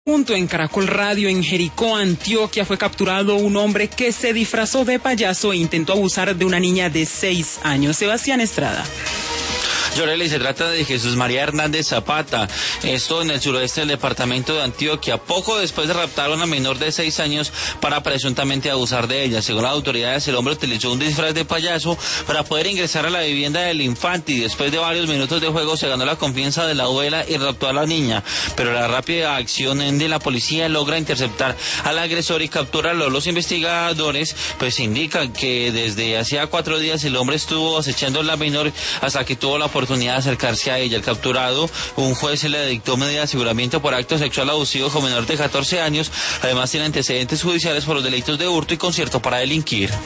Junto en Caracol Radio, en Jericó, Antioquia, fue capturado un hombre que se disfrazó de payaso e intentó abusar de una niña de 6 años. Sebastián Estrada. Yoreli, se trata de Jesús María Hernández Zapata, esto en el suroeste del departamento de Antioquia, poco después de raptar a una menor de 6 años para presuntamente abusar de ella. Según las autoridades, el hombre utilizó un disfraz de payaso para poder ingresar a la vivienda del infante y después de varios minutos de juego se ganó la confianza de la abuela y raptó a la niña, pero la rápida acción de la policía logra interceptar al agresor y capturarlo. Los investigadores pues indican que desde hacía 4 días el hombre estuvo acechando a la menor hasta que tuvo la oportunidad de acercarse a ella. El capturado, un juez se le dictó medida de aseguramiento por acto sexual abusivo con menor de 14 años. Además tiene antecedentes judiciales por los delitos de hurto y concierto para delinquir.